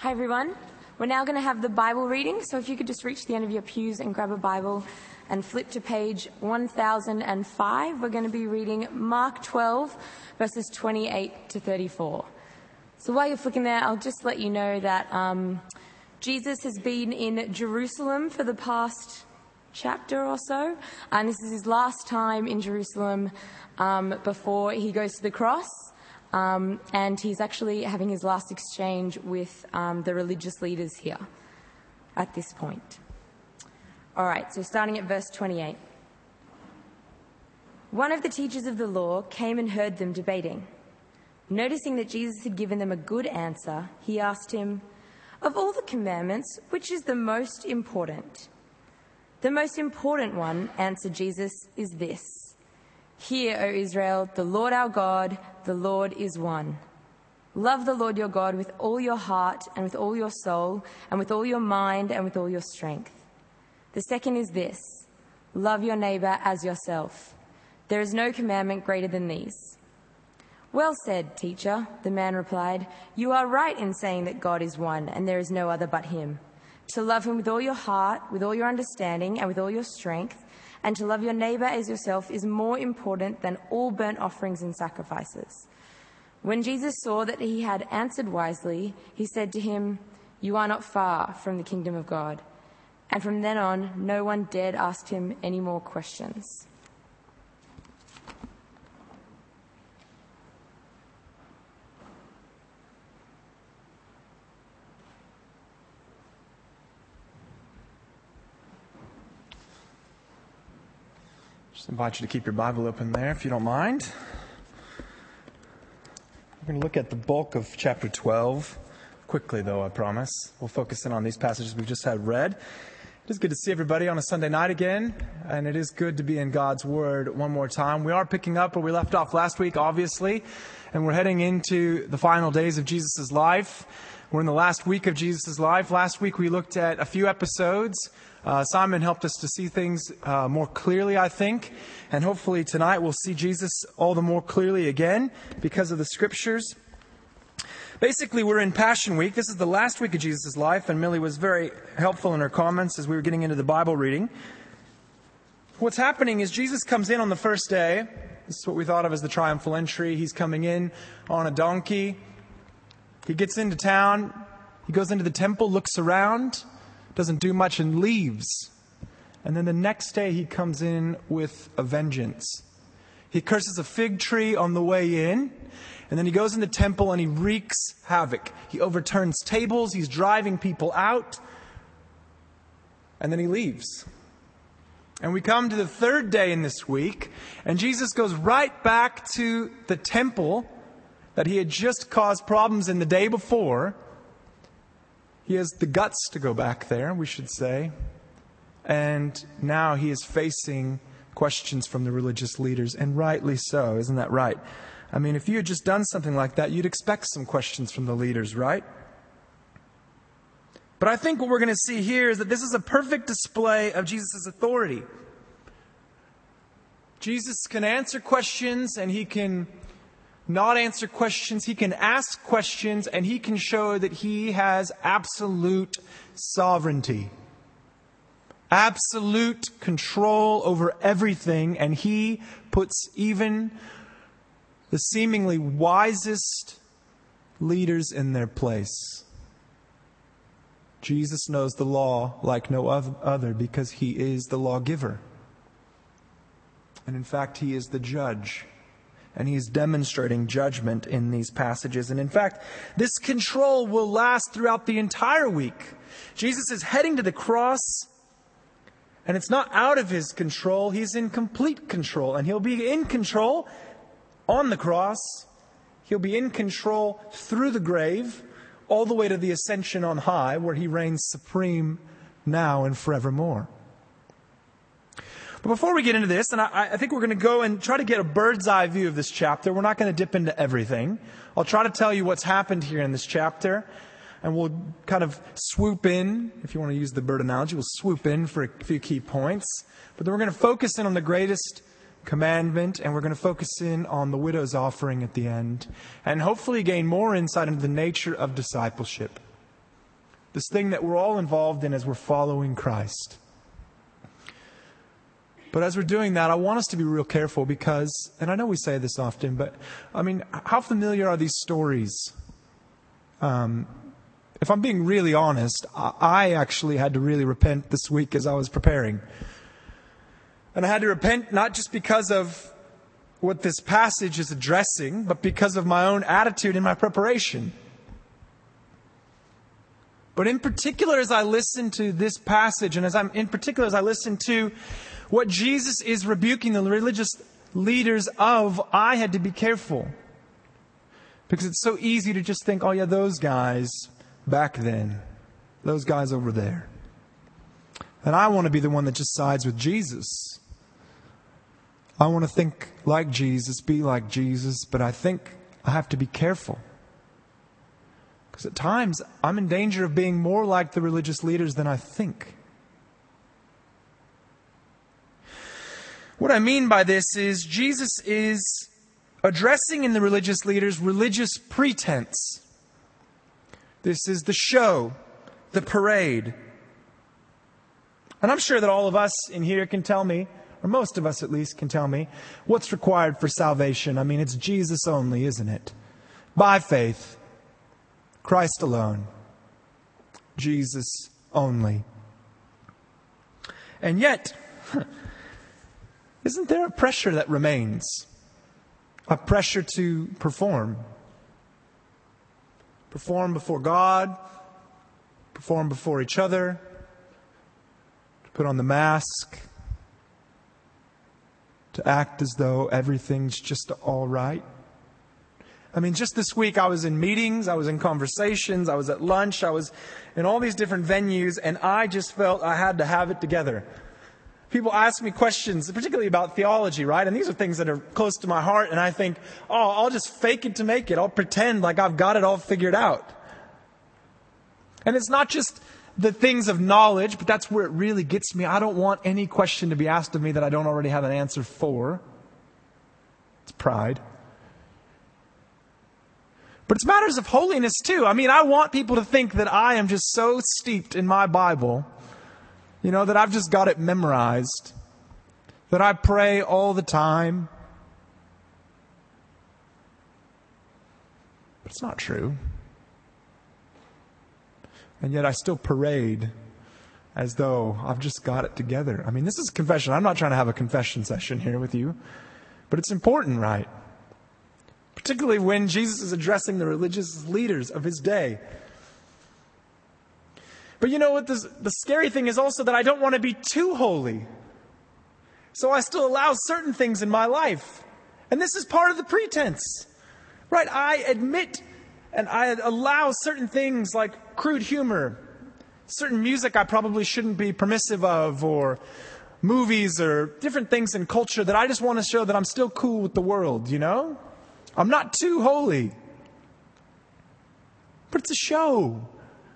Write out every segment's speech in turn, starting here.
Hi everyone. We're now going to have the Bible reading, so if you could just reach the end of your pews and grab a Bible and flip to page 1005. We're going to be reading Mark 12, verses 28 to 34. So while you're flicking there, I'll just let you know that Jesus has been in Jerusalem for the past chapter or so, and this is his last time in Jerusalem before he goes to the cross. And he's actually having his last exchange with the religious leaders here at this point. All right, so starting at verse 28. One of the teachers of the law came and heard them debating. Noticing that Jesus had given them a good answer, he asked him, "Of all the commandments, which is the most important?" "The most important one," answered Jesus, "is this. Hear, O Israel, the Lord our God, the Lord is one. Love the Lord your God with all your heart and with all your soul and with all your mind and with all your strength. The second is this, love your neighbor as yourself. There is no commandment greater than these." "Well said, teacher," the man replied. "You are right in saying that God is one and there is no other but him. To love him with all your heart, with all your understanding and with all your strength, and to love your neighbor as yourself is more important than all burnt offerings and sacrifices." When Jesus saw that he had answered wisely, he said to him, "You are not far from the kingdom of God." And from then on, no one dared ask him any more questions. Just invite you to keep your Bible open there if you don't mind. We're going to look at the bulk of chapter 12. Quickly, though, I promise. We'll focus in on these passages we've just had read. It is good to see everybody on a Sunday night again, and it is good to be in God's Word one more time. We are picking up where we left off last week, obviously, and we're heading into the final days of Jesus' life. We're in the last week of Jesus' life. Last week we looked at a few episodes. Simon helped us to see things more clearly, I think. And hopefully tonight we'll see Jesus all the more clearly again because of the Scriptures. Basically, we're in Passion Week. This is the last week of Jesus' life, and Millie was very helpful in her comments as we were getting into the Bible reading. What's happening is Jesus comes in on the first day. This is what we thought of as the triumphal entry. He's coming in on a donkey. He gets into town. He goes into the temple, looks around, doesn't do much, and leaves. And then the next day he comes in with a vengeance. He curses a fig tree on the way in, and then he goes in the temple and he wreaks havoc. He overturns tables, he's driving people out, and then he leaves. And we come to the third day in this week, and Jesus goes right back to the temple that he had just caused problems in the day before. He has the guts to go back there, we should say. And now he is facing questions from the religious leaders, and rightly so. Isn't that right? I mean, if you had just done something like that, you'd expect some questions from the leaders, right? But I think what we're going to see here is that this is a perfect display of Jesus' authority. Jesus can answer questions, and he can not answer questions. He can ask questions, and he can show that he has absolute sovereignty. Absolute control over everything, and he puts even the seemingly wisest leaders in their place. Jesus knows the law like no other because he is the lawgiver. And in fact, he is the judge. And he's demonstrating judgment in these passages. And in fact, this control will last throughout the entire week. Jesus is heading to the cross, and it's not out of his control. He's in complete control. And he'll be in control on the cross. He'll be in control through the grave, all the way to the ascension on high, where he reigns supreme now and forevermore. But before we get into this, and I think we're going to go and try to get a bird's eye view of this chapter. We're not going to dip into everything. I'll try to tell you what's happened here in this chapter. And we'll kind of swoop in, if you want to use the bird analogy, we'll swoop in for a few key points. But then we're going to focus in on the greatest commandment, and we're going to focus in on the widow's offering at the end, and hopefully gain more insight into the nature of discipleship. This thing that we're all involved in as we're following Christ. But as we're doing that, I want us to be real careful because, and I know we say this often, but I mean, how familiar are these stories? If I'm being really honest, I actually had to really repent this week as I was preparing. And I had to repent not just because of what this passage is addressing, but because of my own attitude in my preparation. But in particular, as I listen to this passage, and as I listen to what Jesus is rebuking the religious leaders of, I had to be careful. Because it's so easy to just think, oh yeah, those guys back then, those guys over there. And I want to be the one that just sides with Jesus. I want to think like Jesus, be like Jesus, but I think I have to be careful. Because at times, I'm in danger of being more like the religious leaders than I think. What I mean by this is Jesus is addressing in the religious leaders religious pretense. This is the show, the parade. And I'm sure that all of us in here can tell me, or most of us at least can tell me, what's required for salvation. I mean, it's Jesus only, isn't it? By faith, Christ alone, Jesus only. And yet, isn't there a pressure that remains? A pressure to perform. Perform before God. Perform before each other. To put on the mask. To act as though everything's just all right. I mean, just this week I was in meetings, I was in conversations, I was at lunch, I was in all these different venues, and I just felt I had to have it together. People ask me questions, particularly about theology, right? And these are things that are close to my heart. And I think, oh, I'll just fake it to make it. I'll pretend like I've got it all figured out. And it's not just the things of knowledge, but that's where it really gets me. I don't want any question to be asked of me that I don't already have an answer for. It's pride. But it's matters of holiness too. I mean, I want people to think that I am just so steeped in my Bible, that I've just got it memorized, that I pray all the time. But it's not true. And yet I still parade as though I've just got it together. I mean, this is confession. I'm not trying to have a confession session here with you, but it's important, right? Particularly when Jesus is addressing the religious leaders of his day. But you know what? The scary thing is also that I don't want to be too holy. So I still allow certain things in my life. And this is part of the pretense. Right? I admit and I allow certain things like crude humor, certain music I probably shouldn't be permissive of, or movies or different things in culture that I just want to show that I'm still cool with the world, I'm not too holy. But it's a show.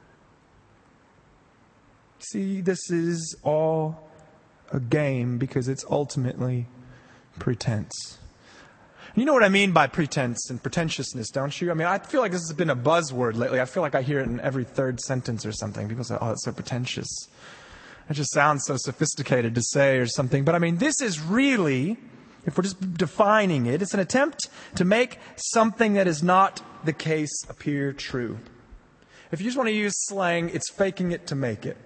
See, this is all a game because it's ultimately pretense. You know what I mean by pretense and pretentiousness, don't you? I mean, I feel like this has been a buzzword lately. I feel like I hear it in every third sentence or something. People say, oh, it's so pretentious. It just sounds so sophisticated to say or something. But I mean, this is really, if we're just defining it, it's an attempt to make something that is not the case appear true. If you just want to use slang, it's faking it to make it.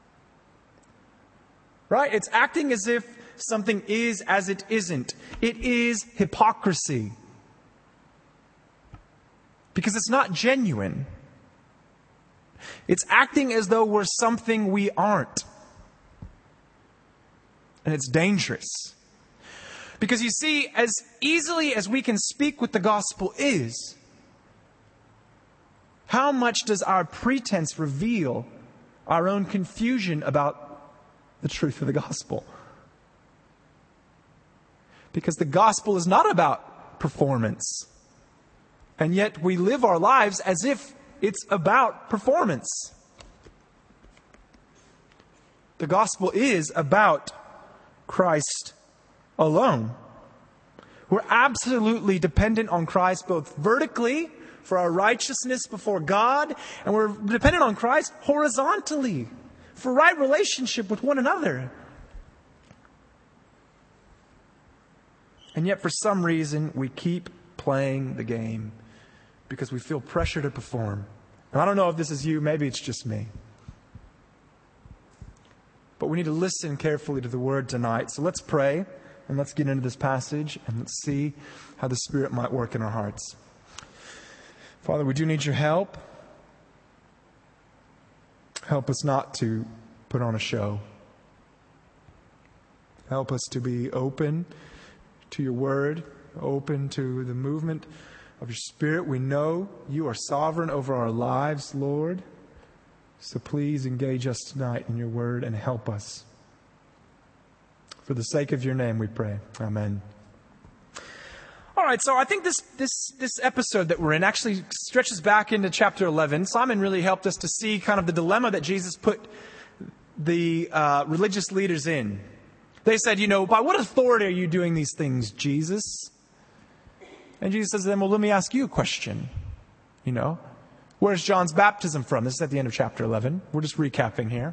Right? It's acting as if something is as it isn't. It is hypocrisy. Because it's not genuine. It's acting as though we're something we aren't. And it's dangerous. Because you see, as easily as we can speak what the gospel is, how much does our pretense reveal our own confusion about the truth of the gospel? Because the gospel is not about performance. And yet we live our lives as if it's about performance. The gospel is about Christ alone. We're absolutely dependent on Christ both vertically for our righteousness before God, and we're dependent on Christ horizontally for right relationship with one another. And yet, for some reason, we keep playing the game because we feel pressure to perform. And I don't know if this is you, maybe it's just me. But we need to listen carefully to the Word tonight. So let's pray, and let's get into this passage, and let's see how the Spirit might work in our hearts. Father, we do need your help. Help us not to put on a show. Help us to be open to your word, open to the movement of your Spirit. We know you are sovereign over our lives, Lord. So please engage us tonight in your word and help us. For the sake of your name we pray. Amen. All right, so I think this episode that we're in actually stretches back into chapter 11. Simon really helped us to see kind of the dilemma that Jesus put the religious leaders in. They said, by what authority are you doing these things, Jesus? And Jesus says to them, well, let me ask you a question. Where's John's baptism from? This is at the end of chapter 11. We're just recapping here.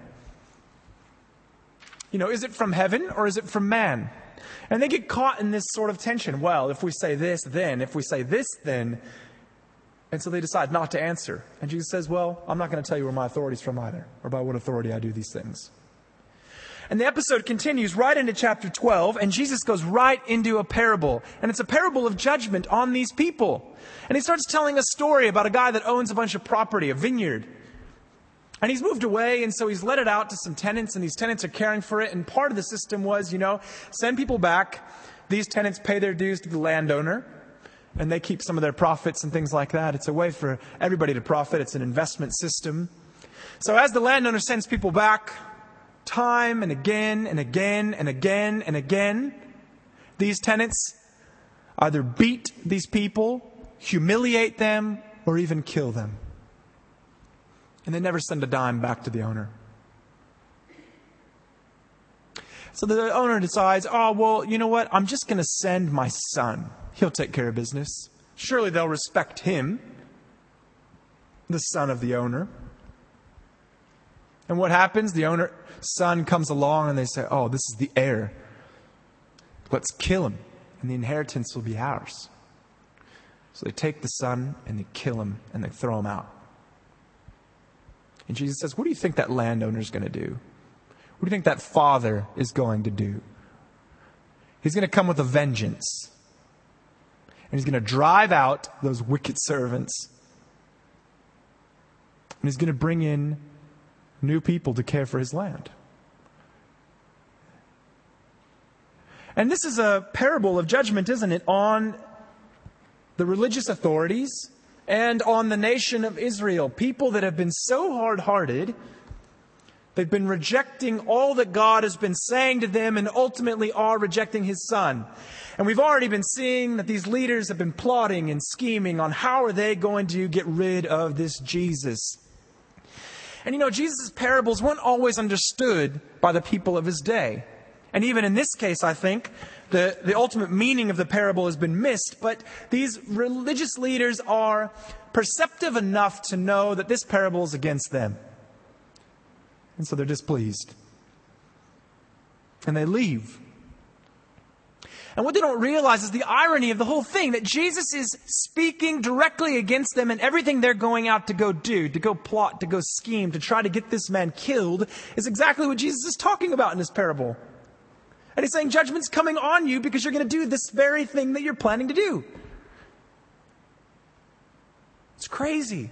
Is it from heaven or is it from man? And they get caught in this sort of tension. Well, if we say this, then. If we say this, then. And so they decide not to answer. And Jesus says, well, I'm not going to tell you where my authority is from either, or by what authority I do these things. And the episode continues right into chapter 12, and Jesus goes right into a parable. And it's a parable of judgment on these people. And he starts telling a story about a guy that owns a bunch of property, a vineyard. And he's moved away, and so he's let it out to some tenants, and these tenants are caring for it. And part of the system was, send people back. These tenants pay their dues to the landowner, and they keep some of their profits and things like that. It's a way for everybody to profit. It's an investment system. So as the landowner sends people back, time and again and again and again and again, these tenants either beat these people, humiliate them, or even kill them. And they never send a dime back to the owner. So the owner decides, oh, well, you know what? I'm just going to send my son. He'll take care of business. Surely they'll respect him, the son of the owner. And what happens? The son comes along and they say, oh, this is the heir. Let's kill him, and the inheritance will be ours. So they take the son and they kill him and they throw him out. And Jesus says, what do you think that landowner is going to do? What do you think that father is going to do? He's going to come with a vengeance. And he's going to drive out those wicked servants. And he's going to bring in new people to care for his land. And this is a parable of judgment, isn't it, on the religious authorities and on the nation of Israel. People that have been so hard-hearted, they've been rejecting all that God has been saying to them and ultimately are rejecting His Son. And we've already been seeing that these leaders have been plotting and scheming on how are they going to get rid of this Jesus. And Jesus' parables weren't always understood by the people of His day. And even in this case, I think, the ultimate meaning of the parable has been missed. But these religious leaders are perceptive enough to know that this parable is against them. And so they're displeased. And they leave. And what they don't realize is the irony of the whole thing, that Jesus is speaking directly against them, and everything they're going out to go do, to go plot, to go scheme, to try to get this man killed, is exactly what Jesus is talking about in this parable. And He's saying judgment's coming on you because you're going to do this very thing that you're planning to do. It's crazy.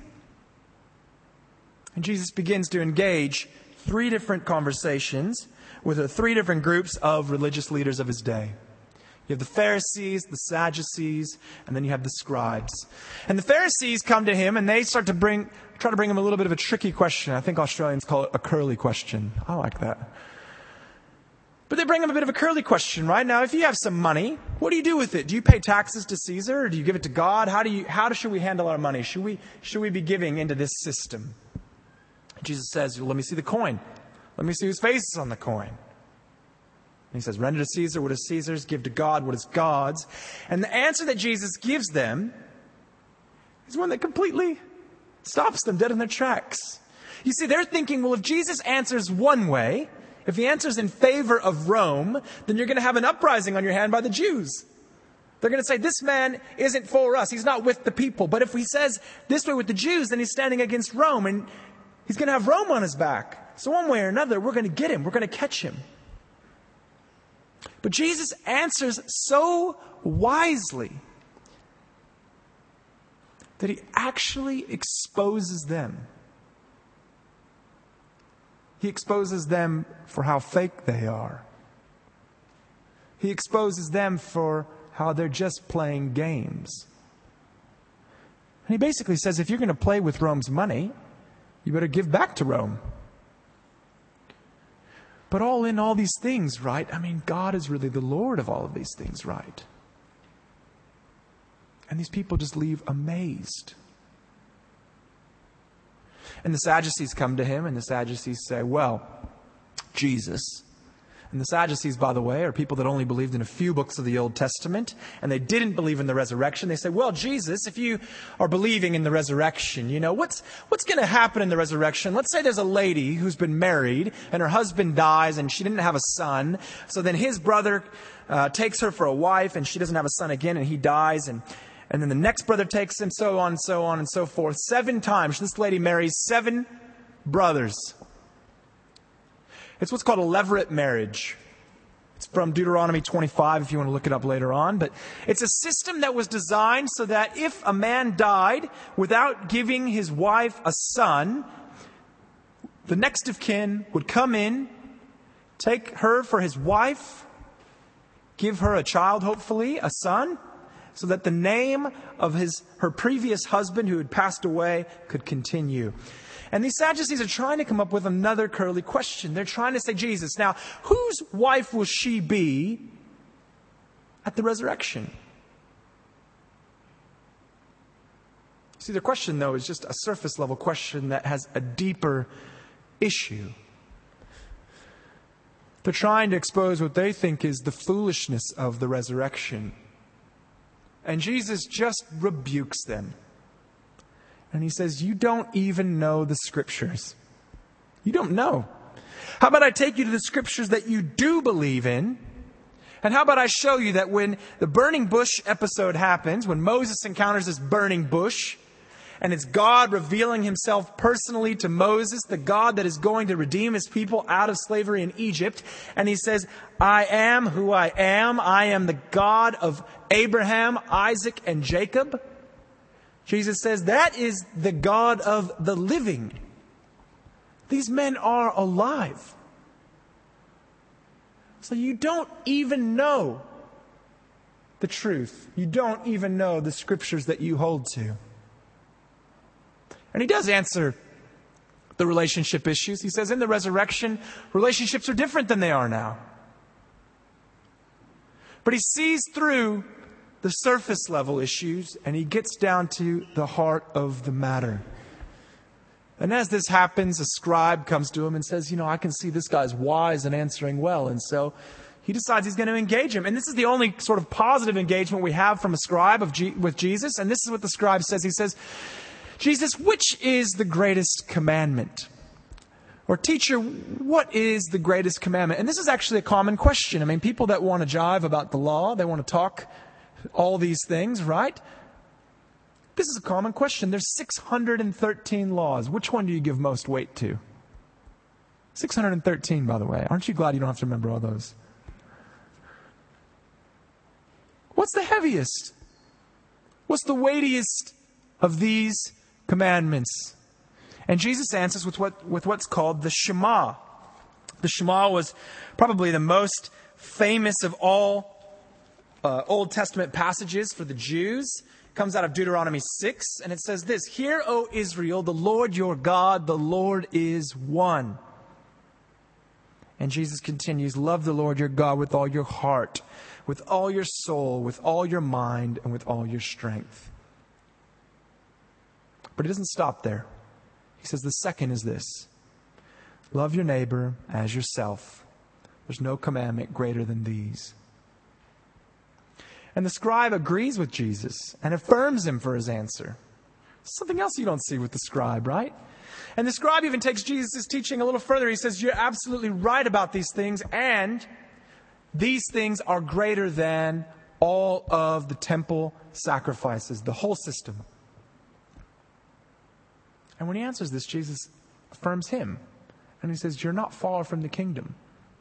And Jesus begins to engage 3 different conversations with 3 different groups of religious leaders of His day. You have the Pharisees, the Sadducees, and then you have the scribes. And the Pharisees come to Him and they try to bring Him a little bit of a tricky question. I think Australians call it a curly question. I like that. But they bring Him a bit of a curly question, right? Now, if you have some money, what do you do with it? Do you pay taxes to Caesar, or do you give it to God? How should we handle our money? Should we be giving into this system? Jesus says, let me see the coin. Let me see whose face is on the coin. And He says, render to Caesar what is Caesar's, give to God what is God's. And the answer that Jesus gives them is one that completely stops them dead in their tracks. You see, they're thinking, well, if Jesus answers one way, if he answers in favor of Rome, then you're going to have an uprising on your hand by the Jews. They're going to say, this man isn't for us. He's not with the people. But if he says this way with the Jews, then he's standing against Rome, and he's going to have Rome on his back. So one way or another, we're going to get him. We're going to catch him. But Jesus answers so wisely that he actually exposes them. He exposes them for how fake they are. He exposes them for how they're just playing games. And he basically says, if you're going to play with Rome's money, you better give back to Rome. But all in all these things, right? I mean, God is really the Lord of all of these things, right? And these people just leave amazed. And the Sadducees come to him, and the Sadducees say, well, Jesus. And the Sadducees, by the way, are people that only believed in a few books of the Old Testament, and they didn't believe in the resurrection. They say, well, Jesus, if you are believing in the resurrection, what's going to happen in the resurrection? Let's say there's a lady who's been married, and her husband dies, and she didn't have a son. So then his brother takes her for a wife, and she doesn't have a son again, and he dies, and then the next brother takes him, so on and so forth. 7 times. This lady marries 7 brothers. It's what's called a levirate marriage. It's from Deuteronomy 25 if you want to look it up later on. But it's a system that was designed so that if a man died without giving his wife a son, the next of kin would come in, take her for his wife, give her a child, hopefully, a son, so that the name of her previous husband who had passed away could continue. And these Sadducees are trying to come up with another curly question. They're trying to say, Jesus, now, whose wife will she be at the resurrection? See, their question, though, is just a surface level question that has a deeper issue. They're trying to expose what they think is the foolishness of the resurrection. And Jesus just rebukes them. And he says, you don't even know the Scriptures. You don't know. How about I take you to the Scriptures that you do believe in? And how about I show you that when the burning bush episode happens, when Moses encounters this burning bush, and it's God revealing himself personally to Moses, the God that is going to redeem his people out of slavery in Egypt. And he says, I am who I am. I am the God of Abraham, Isaac, and Jacob. Jesus says, that is the God of the living. These men are alive. So you don't even know the truth. You don't even know the Scriptures that you hold to. And he does answer the relationship issues. He says in the resurrection, relationships are different than they are now. But he sees through the surface level issues and he gets down to the heart of the matter. And as this happens, a scribe comes to him and says, I can see this guy's wise and answering well. And so he decides he's going to engage him. And this is the only sort of positive engagement we have from a scribe with Jesus. And this is what the scribe says. He says, Jesus, which is the greatest commandment? Or teacher, what is the greatest commandment? And this is actually a common question. I mean, people that want to jive about the law, they want to talk all these things, right? This is a common question. There's 613 laws. Which one do you give most weight to? 613, by the way. Aren't you glad you don't have to remember all those? What's the heaviest? What's the weightiest of these commandments? And Jesus answers with what's called the Shema. The Shema was probably the most famous of all Old Testament passages for the Jews. It comes out of Deuteronomy 6, and it says this: Hear, O Israel, the Lord your God, the Lord is one. And Jesus continues, love the Lord your God with all your heart, with all your soul, with all your mind, and with all your strength. But it doesn't stop there. He says the second is this: love your neighbor as yourself. There's no commandment greater than these. And the scribe agrees with Jesus and affirms him for his answer. Something else you don't see with the scribe, right? And the scribe even takes Jesus' teaching a little further. He says, you're absolutely right about these things, and these things are greater than all of the temple sacrifices, the whole system. And when he answers this, Jesus affirms him. And he says, you're not far from the kingdom.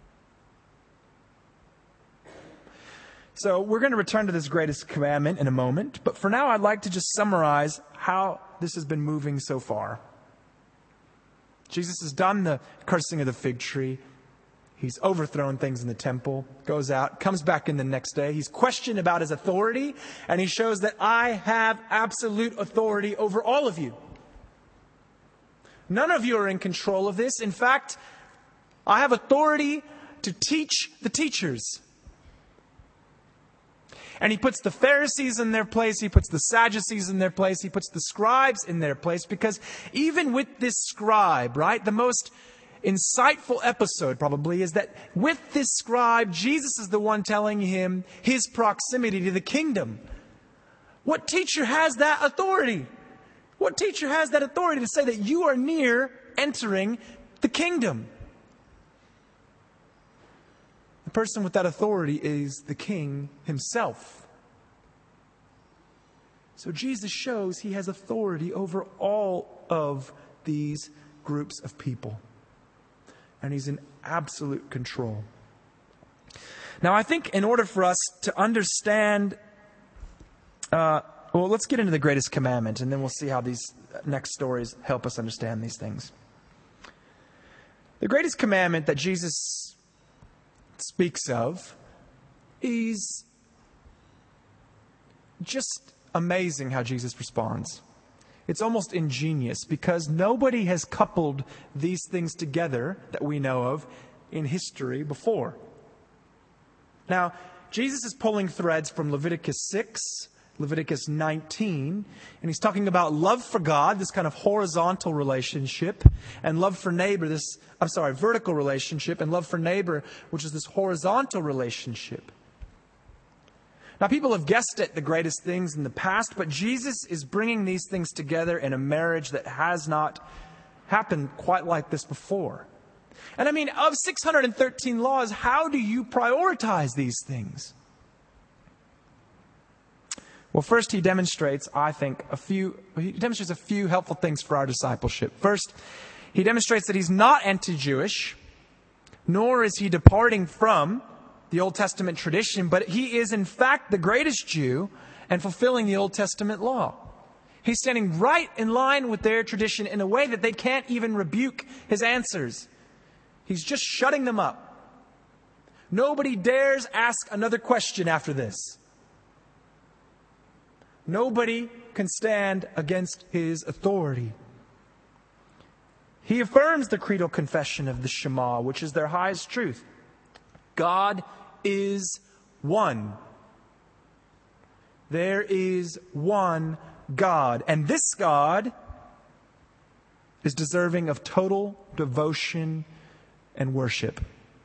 So we're going to return to this greatest commandment in a moment. But for now, I'd like to just summarize how this has been moving so far. Jesus has done the cursing of the fig tree. He's overthrown things in the temple, goes out, comes back in the next day. He's questioned about his authority, and he shows that I have absolute authority over all of you. None of you are in control of this. In fact, I have authority to teach the teachers. And he puts the Pharisees in their place. He puts the Sadducees in their place. He puts the scribes in their place. Because even with this scribe, right, the most insightful episode probably is that with this scribe, Jesus is the one telling him his proximity to the kingdom. What teacher has that authority? What teacher has that authority to say that you are near entering the kingdom? The person with that authority is the king himself. So Jesus shows he has authority over all of these groups of people. And he's in absolute control. Now, I think in order for us to understand, let's get into the greatest commandment, and then we'll see how these next stories help us understand these things. The greatest commandment that Jesus speaks of is just amazing how Jesus responds. It's almost ingenious because nobody has coupled these things together that we know of in history before. Now, Jesus is pulling threads from Leviticus 6, Leviticus 19, and he's talking about love for God, this kind of horizontal relationship, and love for neighbor, vertical relationship, and love for neighbor, which is this horizontal relationship. Now, people have guessed at the greatest things in the past, but Jesus is bringing these things together in a marriage that has not happened quite like this before. And I mean, of 613 laws, how do you prioritize these things? Well, first he demonstrates, I think, a few helpful things for our discipleship. First, he demonstrates that he's not anti-Jewish, nor is he departing from the Old Testament tradition, but he is in fact the greatest Jew and fulfilling the Old Testament law. He's standing right in line with their tradition in a way that they can't even rebuke his answers. He's just shutting them up. Nobody dares ask another question after this. Nobody can stand against his authority. He affirms the creedal confession of the Shema, which is their highest truth. God is one. There is one God. And this God is deserving of total devotion and worship.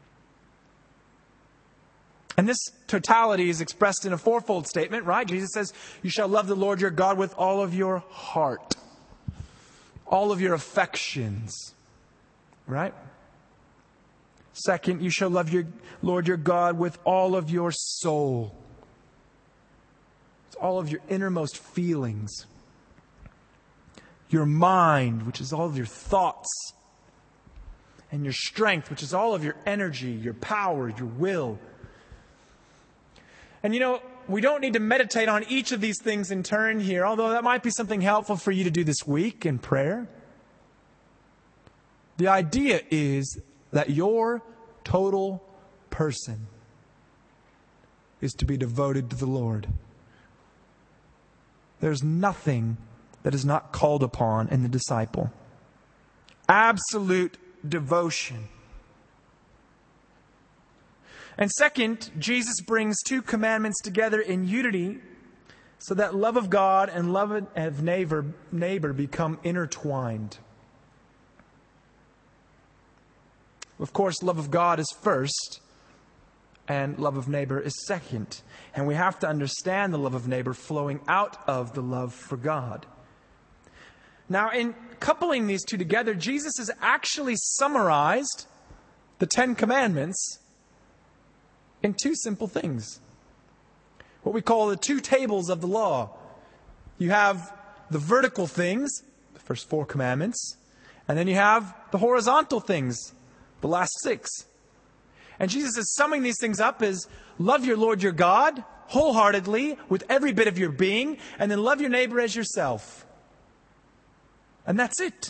And this totality is expressed in a fourfold statement, right? Jesus says, you shall love the Lord your God with all of your heart, all of your affections, right? Second, you shall love your Lord your God with all of your soul. It's all of your innermost feelings. Your mind, which is all of your thoughts. And your strength, which is all of your energy, your power, your will. And we don't need to meditate on each of these things in turn here, although that might be something helpful for you to do this week in prayer. The idea is that your total person is to be devoted to the Lord. There's nothing that is not called upon in the disciple. Absolute devotion. And second, Jesus brings two commandments together in unity so that love of God and love of neighbor become intertwined. Of course, love of God is first and love of neighbor is second. And we have to understand the love of neighbor flowing out of the love for God. Now, in coupling these two together, Jesus has actually summarized the 10 Commandments in two simple things. What we call the two tables of the law. You have the vertical things, the first 4 commandments, and then you have the horizontal things, the last 6. And Jesus is summing these things up as love your Lord your God wholeheartedly with every bit of your being, and then love your neighbor as yourself. And that's it.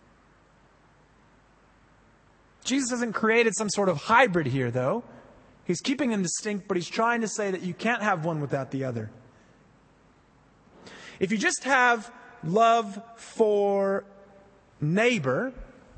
Jesus hasn't created some sort of hybrid here, though. He's keeping them distinct, but he's trying to say that you can't have one without the other. If you just have love for neighbor,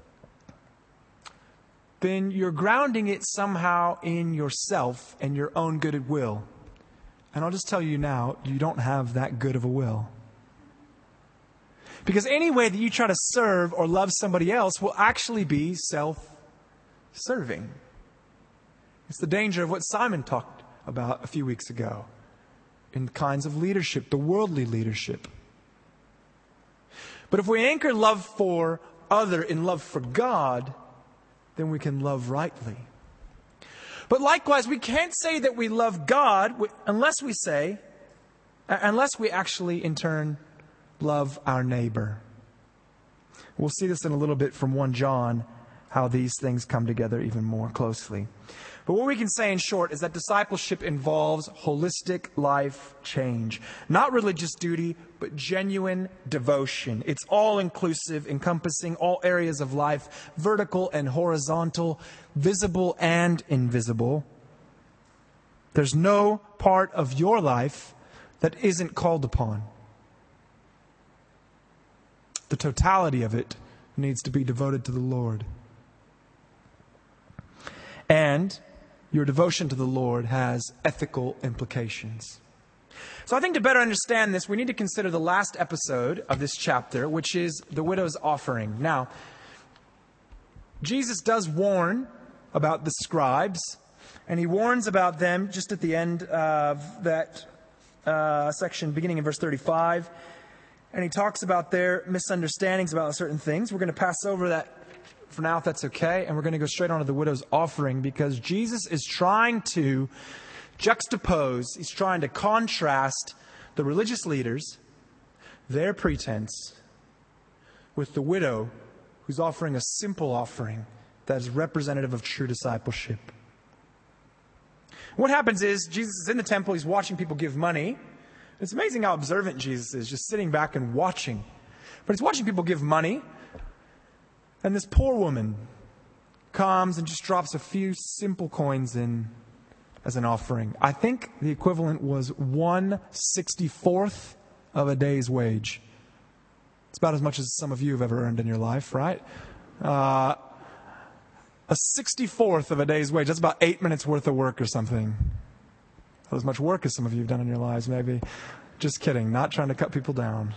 then you're grounding it somehow in yourself and your own good will. And I'll just tell you now, you don't have that good of a will. Because any way that you try to serve or love somebody else will actually be self-serving. It's the danger of what Simon talked about a few weeks ago in kinds of leadership, the worldly leadership. But if we anchor love for other in love for God, then we can love rightly. But likewise, we can't say that we love God unless we actually in turn love our neighbor. We'll see this in a little bit from 1 John, how these things come together even more closely. But what we can say in short is that discipleship involves holistic life change. Not religious duty, but genuine devotion. It's all-inclusive, encompassing all areas of life, vertical and horizontal, visible and invisible. There's no part of your life that isn't called upon. The totality of it needs to be devoted to the Lord. And your devotion to the Lord has ethical implications. So I think to better understand this, we need to consider the last episode of this chapter, which is the widow's offering. Now, Jesus does warn about the scribes, and he warns about them just at the end of that section, beginning in verse 35. And he talks about their misunderstandings about certain things. We're going to pass over that for now, if that's okay. And we're going to go straight on to the widow's offering, because Jesus is trying to juxtapose, he's trying to contrast the religious leaders, their pretense, with the widow who's offering a simple offering that is representative of true discipleship. What happens is Jesus is in the temple, he's watching people give money. It's amazing how observant Jesus is, just sitting back and watching. But he's watching people give money. And this poor woman comes and just drops a few simple coins in as an offering. I think the equivalent was 1/64th of a day's wage. It's about as much as some of you have ever earned in your life, right? A 64th of a day's wage. That's about 8 minutes worth of work or something. Not as much work as some of you have done in your lives, maybe. Just kidding. Not trying to cut people down.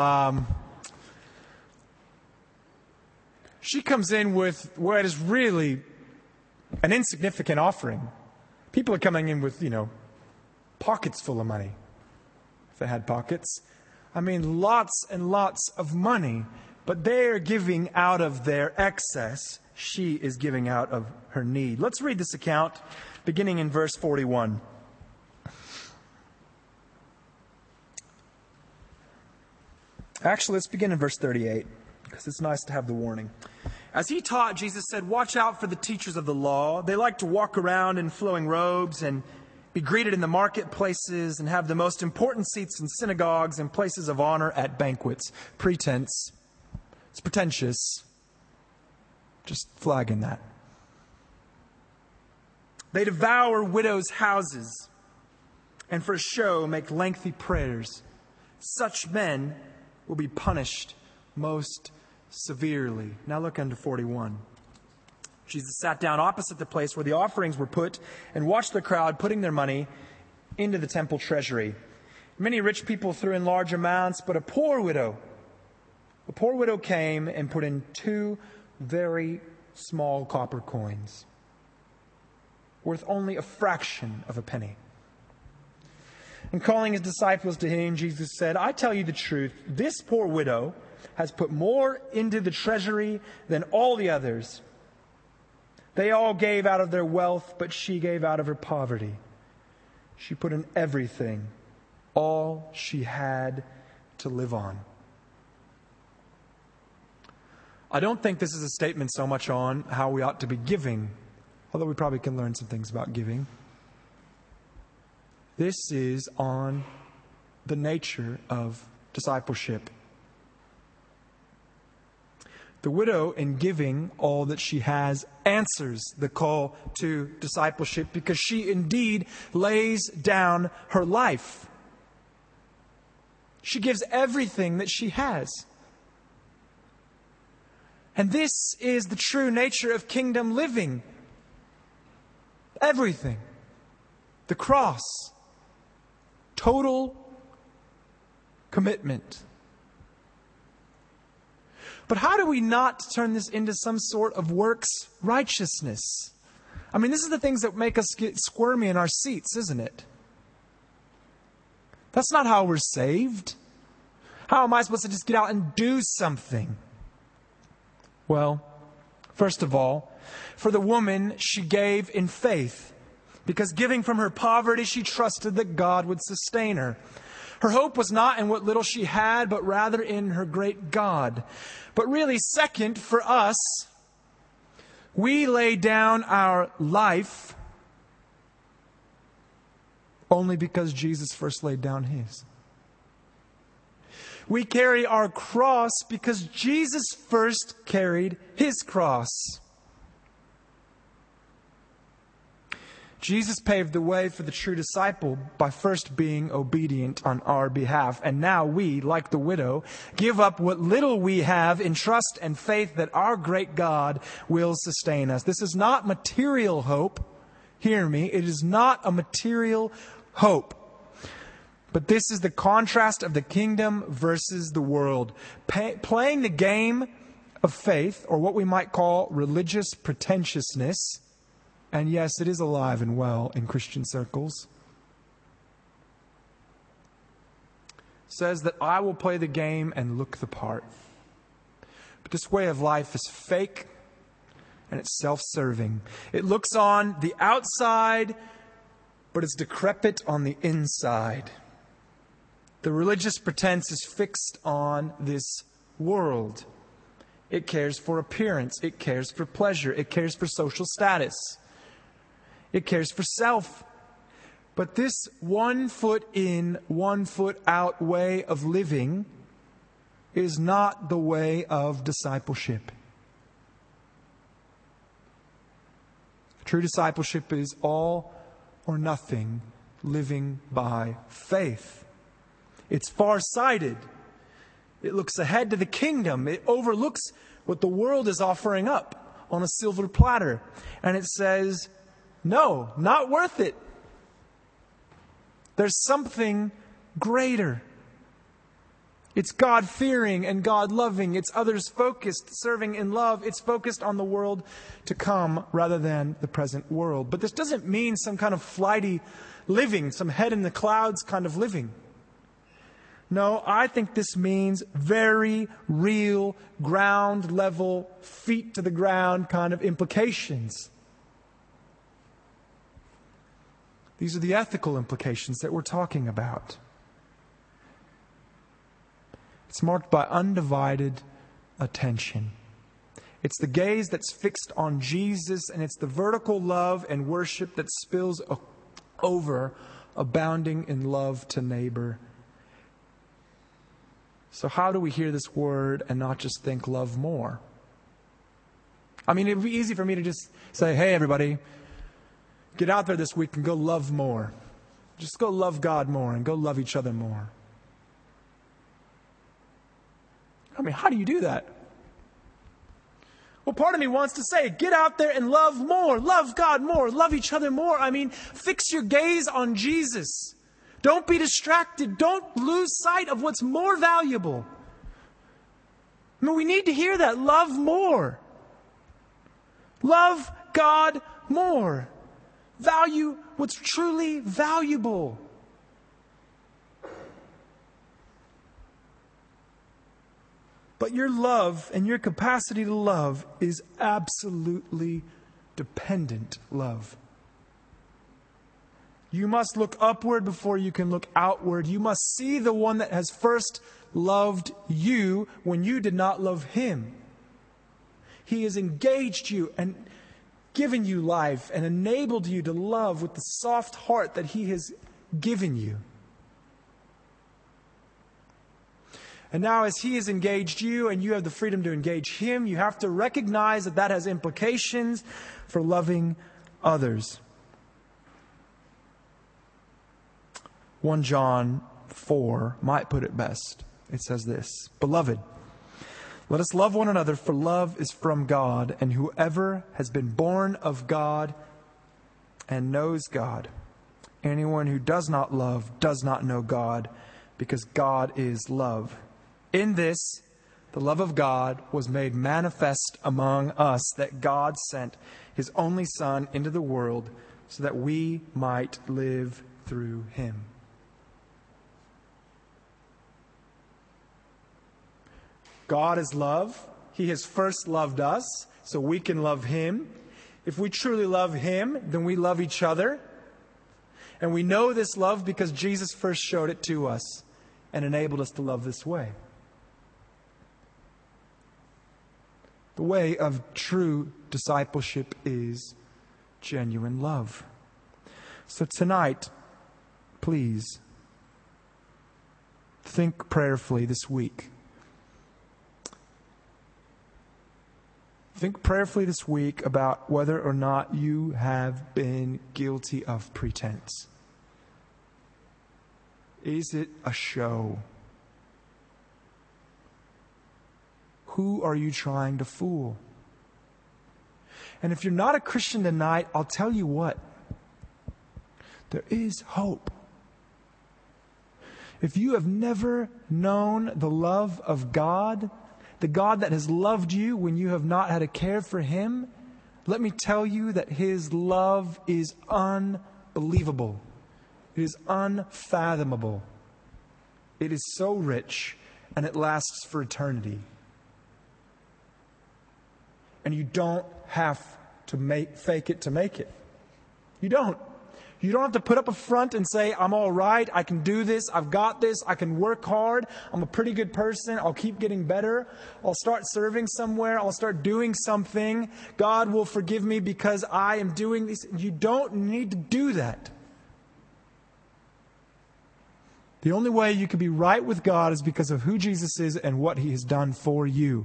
She comes in with what is really an insignificant offering. People are coming in with, pockets full of money. If they had pockets. I mean, lots and lots of money. But they are giving out of their excess. She is giving out of her need. Let's read this account beginning in verse 41. Actually, let's begin in verse 38, because it's nice to have the warning. As he taught, Jesus said, "Watch out for the teachers of the law. They like to walk around in flowing robes and be greeted in the marketplaces and have the most important seats in synagogues and places of honor at banquets." Pretense. It's pretentious. Just flagging that. They devour widows' houses and for show make lengthy prayers. Such men will be punished most severely. Now look into 41. Jesus sat down opposite the place where the offerings were put and watched the crowd putting their money into the temple treasury. Many rich people threw in large amounts, but a poor widow came and put in 2 very small copper coins, worth only a fraction of a penny. And calling his disciples to him, Jesus said, "I tell you the truth, this poor widow has put more into the treasury than all the others. They all gave out of their wealth, but she gave out of her poverty. She put in everything, all she had to live on. I don't think this is a statement so much on how we ought to be giving, although we probably can learn some things about giving. This is on the nature of discipleship. The widow, in giving all that she has, answers the call to discipleship because she indeed lays down her life. She gives everything that she has. And this is the true nature of kingdom living. Everything. The cross. Total commitment. But how do we not turn this into some sort of works righteousness? I mean, this is the things that make us get squirmy in our seats, isn't it? That's not how we're saved. How am I supposed to just get out and do something? Well, first of all, for the woman, she gave in faith. Because giving from her poverty, she trusted that God would sustain her. Her hope was not in what little she had, but rather in her great God. But really, second, for us, we lay down our life only because Jesus first laid down His. We carry our cross because Jesus first carried His cross. Jesus paved the way for the true disciple by first being obedient on our behalf. And now we, like the widow, give up what little we have in trust and faith that our great God will sustain us. This is not material hope. Hear me. It is not a material hope. But this is the contrast of the kingdom versus the world. Playing the game of faith, or what we might call religious pretentiousness, and yes, it is alive and well in Christian circles, says that I will play the game and look the part. But this way of life is fake and it's self-serving. It looks on the outside, but it's decrepit on the inside. The religious pretense is fixed on this world. It cares for appearance. It cares for pleasure. It cares for social status. It cares for self. But this 1 foot in, 1 foot out way of living is not the way of discipleship. True discipleship is all or nothing living by faith. It's far-sighted. It looks ahead to the kingdom. It overlooks what the world is offering up on a silver platter. And it says, no, not worth it. There's something greater. It's God-fearing and God-loving. It's others-focused, serving in love. It's focused on the world to come rather than the present world. But this doesn't mean some kind of flighty living, some head-in-the-clouds kind of living. No, I think this means very real, ground level, feet to the ground kind of implications. These are the ethical implications that we're talking about. It's marked by undivided attention. It's the gaze that's fixed on Jesus, and it's the vertical love and worship that spills over, abounding in love to neighbor. So how do we hear this word and not just think love more? I mean, it would be easy for me to just say, hey, everybody, get out there this week and go love more. Just go love God more and go love each other more. I mean, how do you do that? Well, part of me wants to say, get out there and love more, love God more, love each other more. I mean, fix your gaze on Jesus. Don't be distracted. Don't lose sight of what's more valuable. I mean, we need to hear that. Love more. Love God more. Value what's truly valuable. But your love and your capacity to love is absolutely dependent love. You must look upward before you can look outward. You must see the one that has first loved you when you did not love him. He has engaged you and given you life and enabled you to love with the soft heart that he has given you. And now as he has engaged you and you have the freedom to engage him, you have to recognize that that has implications for loving others. 1 John 4 might put it best. It says this, "Beloved, let us love one another, for love is from God, and whoever has been born of God and knows God. Anyone who does not love does not know God, because God is love. In this, the love of God was made manifest among us, that God sent his only Son into the world so that we might live through him." God is love. He has first loved us, so we can love him. If we truly love him, then we love each other. And we know this love because Jesus first showed it to us and enabled us to love this way. The way of true discipleship is genuine love. So tonight, please, think prayerfully this week. Think prayerfully this week about whether or not you have been guilty of pretense. Is it a show? Who are you trying to fool? And if you're not a Christian tonight, I'll tell you what. There is hope. If you have never known the love of God, the God that has loved you when you have not had a care for him, let me tell you that his love is unbelievable. It is unfathomable. It is so rich, and it lasts for eternity. And you don't have to fake it to make it. You don't. You don't have to put up a front and say, "I'm all right, I can do this, I've got this, I can work hard, I'm a pretty good person, I'll keep getting better, I'll start serving somewhere, I'll start doing something, God will forgive me because I am doing this." You don't need to do that. The only way you can be right with God is because of who Jesus is and what he has done for you.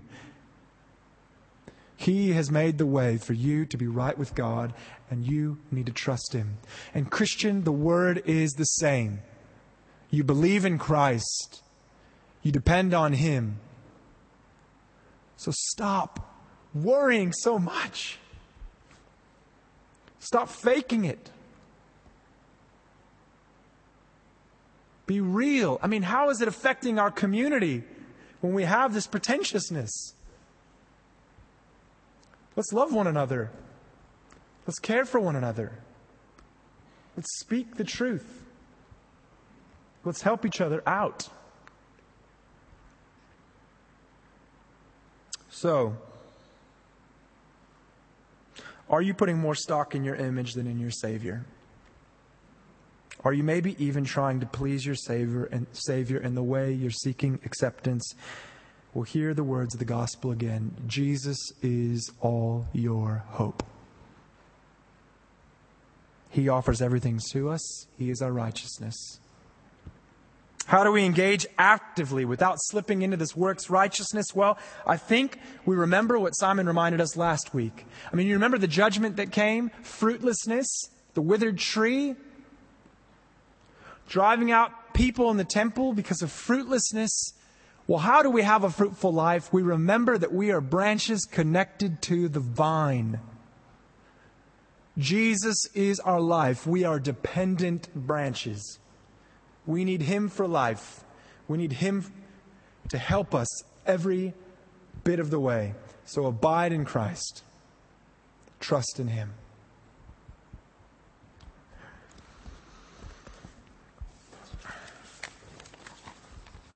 He has made the way for you to be right with God, and you need to trust him. And Christian, the word is the same. You believe in Christ. You depend on him. So stop worrying so much. Stop faking it. Be real. I mean, how is it affecting our community when we have this pretentiousness? Let's love one another. Let's care for one another. Let's speak the truth. Let's help each other out. So, are you putting more stock in your image than in your Savior? Are you maybe even trying to please your Savior in the way you're seeking acceptance? Well, hear the words of the gospel again. Jesus is all your hope. He offers everything to us. He is our righteousness. How do we engage actively without slipping into this works righteousness? Well, I think we remember what Simon reminded us last week. I mean, you remember the judgment that came? Fruitlessness, the withered tree, driving out people in the temple because of fruitlessness. Well, how do we have a fruitful life? We remember that we are branches connected to the vine. Jesus is our life. We are dependent branches. We need him for life. We need him to help us every bit of the way. So abide in Christ. Trust in him.